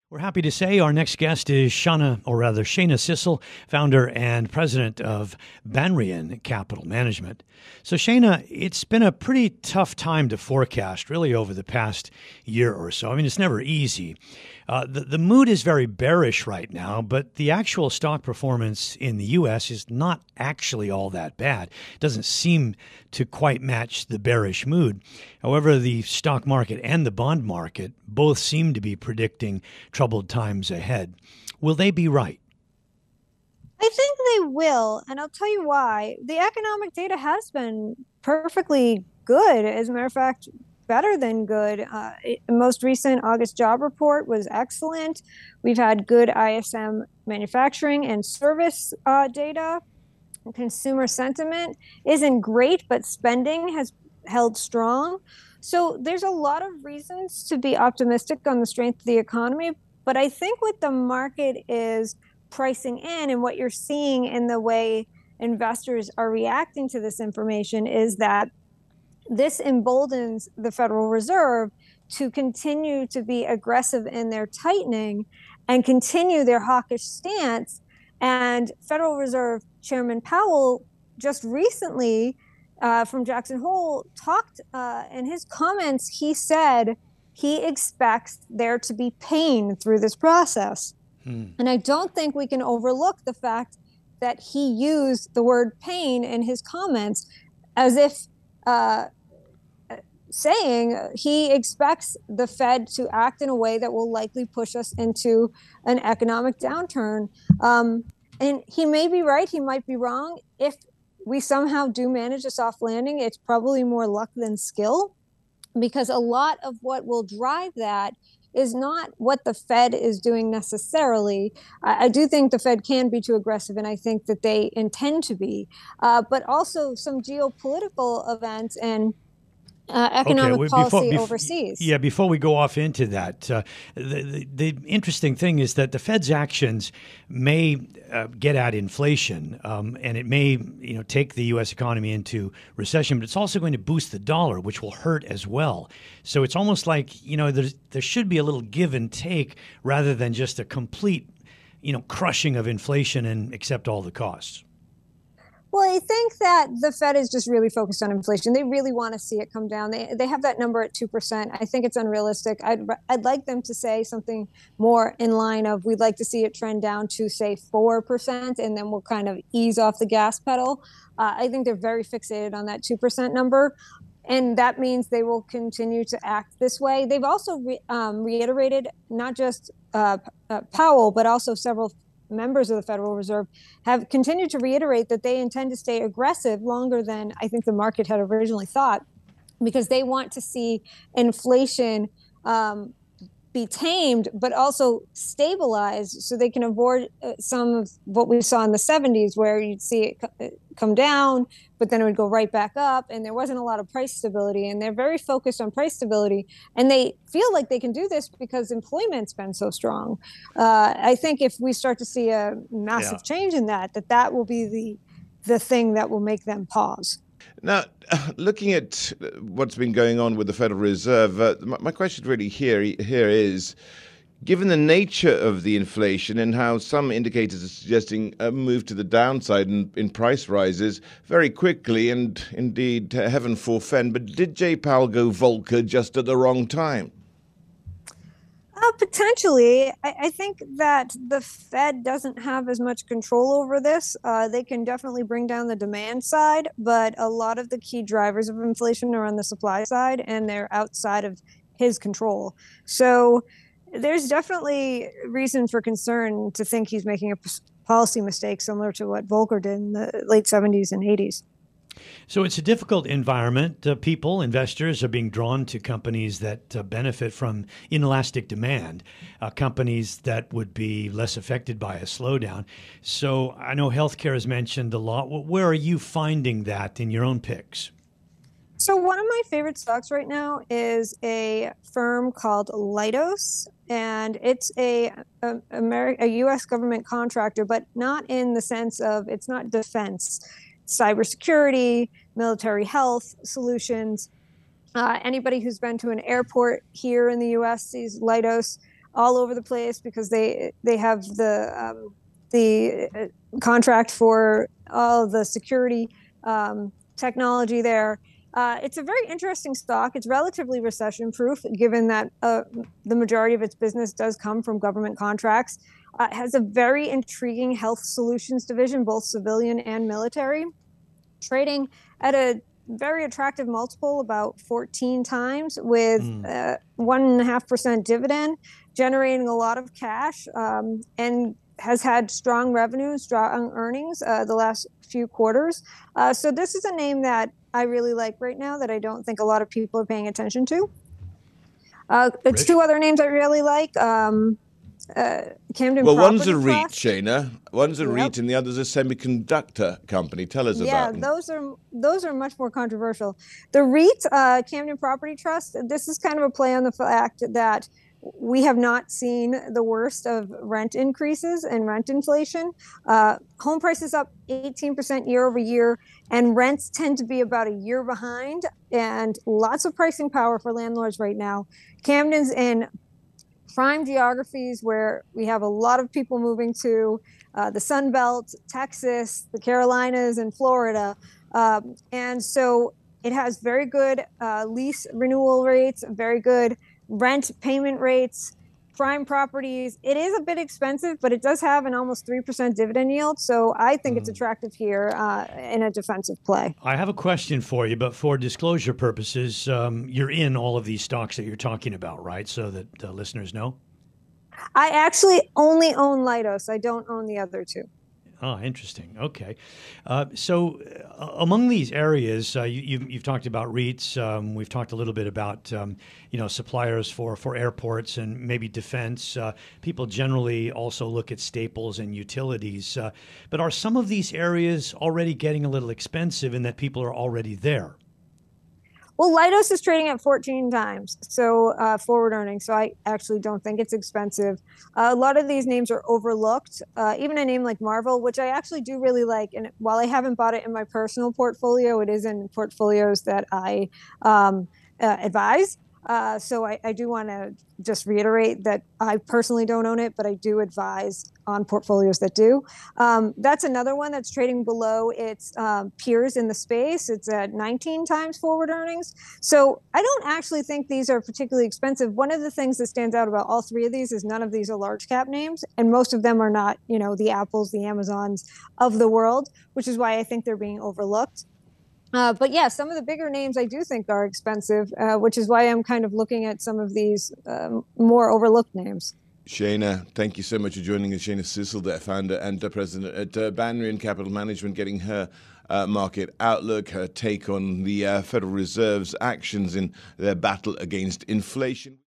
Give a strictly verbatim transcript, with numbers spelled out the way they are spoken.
We're happy to say our next guest is Shana, or rather Shana Sissel, founder and president of Banrian Capital Management. So Shana, it's been a pretty tough time to forecast really over the past year or so. I mean, it's never easy. Uh, the, the mood is very bearish right now, but the actual stock performance in the U S is not actually all that bad. It doesn't seem to quite match the bearish mood. However, the stock market and the bond market both seem to be predicting troubled times ahead. Will they be right? I think they will, and I'll tell you why. The economic data has been perfectly good. As a matter of fact, better than good. Uh, it, the most recent August job report was excellent. We've had good I S M manufacturing and service uh, data. Consumer sentiment isn't great, but spending has held strong. So there's a lot of reasons to be optimistic on the strength of the economy. But I think what the market is pricing in and what you're seeing in the way investors are reacting to this information is that this emboldens the Federal Reserve to continue to be aggressive in their tightening and continue their hawkish stance. And Federal Reserve Chairman Powell just recently uh, from Jackson Hole talked uh, in his comments, he said he expects there to be pain through this process. Hmm. And I don't think we can overlook the fact that he used the word pain in his comments as if uh, saying he expects the Fed to act in a way that will likely push us into an economic downturn. Um, and he may be right, he might be wrong. If we somehow do manage a soft landing, it's probably more luck than skill, because a lot of what will drive that is not what the Fed is doing necessarily. I, I do think the Fed can be too aggressive, and I think that they intend to be, uh, but also some geopolitical events and Uh, economic okay, well, policy before, overseas. Yeah, before we go off into that, uh, the, the, the interesting thing is that the Fed's actions may uh, get at inflation, um, and it may, you know, take the U S economy into recession, but it's also going to boost the dollar, which will hurt as well. So it's almost like, you know, there's, there should be a little give and take rather than just a complete, you know, crushing of inflation and accept all the costs. Well, I think that the Fed is just really focused on inflation. They really want to see it come down. They they have that number at two percent. I think it's unrealistic. I'd, I'd like them to say something more in line of we'd like to see it trend down to, say, four percent, and then we'll kind of ease off the gas pedal. Uh, I think they're very fixated on that two percent number. And that means they will continue to act this way. They've also re, um, reiterated, not just uh, uh, Powell, but also several members of the Federal Reserve have continued to reiterate that they intend to stay aggressive longer than I think the market had originally thought, because they want to see inflation um, be tamed, but also stabilized, so they can avoid uh, some of what we saw in the seventies, where you'd see it co- come down, but then it would go right back up, and there wasn't a lot of price stability. And they're very focused on price stability, and they feel like they can do this because employment's been so strong. Uh, I think if we start to see a massive yeah. change in that, that that will be the the thing that will make them pause. Now, looking at what's been going on with the Federal Reserve, uh, my, my question really here here is, given the nature of the inflation and how some indicators are suggesting a move to the downside in, in price rises very quickly, and indeed, uh, heaven forfend, but did Jay Powell go Volcker just at the wrong time? Uh, potentially. I, I think that the Fed doesn't have as much control over this. Uh, they can definitely bring down the demand side, but a lot of the key drivers of inflation are on the supply side, and they're outside of his control. So there's definitely reason for concern to think he's making a p- policy mistake similar to what Volcker did in the late seventies and eighties. So it's a difficult environment. Uh, people, investors are being drawn to companies that uh, benefit from inelastic demand, uh, companies that would be less affected by a slowdown. So I know healthcare is mentioned a lot. Where are you finding that in your own picks? So one of my favorite stocks right now is a firm called Leidos, and it's a, a, Ameri- a U S government contractor, but not in the sense of it's not defense. Cybersecurity, military health solutions. Uh, anybody who's been to an airport here in the U S sees Leidos all over the place because they they have the um, the contract for all the security um, technology there. Uh, it's a very interesting stock. It's relatively recession-proof, given that uh, the majority of its business does come from government contracts. Uh, it has a very intriguing health solutions division, both civilian and military, trading at a very attractive multiple, about fourteen times, with mm. uh, one and a half percent dividend, generating a lot of cash, um, and has had strong revenues, strong earnings uh, the last few quarters. Uh, so this is a name that I really like right now that I don't think a lot of people are paying attention to. Uh, it's two other names I really like. Um, uh, Camden well, Property one's a REIT, Trust. Shana. One's a Yep. REIT, and the other's a semiconductor company. Tell us Yeah, about them. those are those are much more controversial. The REIT, uh, Camden Property Trust. This is kind of a play on the fact that we have not seen the worst of rent increases and rent inflation. Uh, home prices up eighteen percent year over year, and rents tend to be about a year behind, and lots of pricing power for landlords right now. Camden's in prime geographies where we have a lot of people moving to uh, the Sun Belt, Texas, the Carolinas, and Florida. Um, and so it has very good uh, lease renewal rates, very good rent payment rates, prime properties. It is a bit expensive, but it does have an almost three percent dividend yield. So I think mm. it's attractive here uh, in a defensive play. I have a question for you, but for disclosure purposes, um, you're in all of these stocks that you're talking about, right? So that uh, listeners know. I actually only own Leidos. I don't own the other two. Oh, interesting. Okay. Uh, so uh, among these areas, uh, you, you've, you've talked about REITs. Um, we've talked a little bit about, um, you know, suppliers for, for airports and maybe defense. Uh, people generally also look at staples and utilities. Uh, but are some of these areas already getting a little expensive in that people are already there? Well, Leidos is trading at fourteen times, so uh, forward earnings. So I actually don't think it's expensive. Uh, a lot of these names are overlooked. Uh, even a name like Marvel, which I actually do really like. And while I haven't bought it in my personal portfolio, it is in portfolios that I um, uh, advise. Uh, so I, I do want to just reiterate that I personally don't own it, but I do advise on portfolios that do. Um, that's another one that's trading below its um, peers in the space. It's at nineteen times forward earnings. So I don't actually think these are particularly expensive. One of the things that stands out about all three of these is none of these are large cap names, and most of them are not, you know, the Apples, the Amazons of the world, which is why I think they're being overlooked. Uh, but yeah, some of the bigger names I do think are expensive, uh, which is why I'm kind of looking at some of these um, more overlooked names. Shana, thank you so much for joining us. Shana Sissel, there, founder and uh, president at uh, Banrian Capital Management, getting her uh, market outlook, her take on the uh, Federal Reserve's actions in their battle against inflation.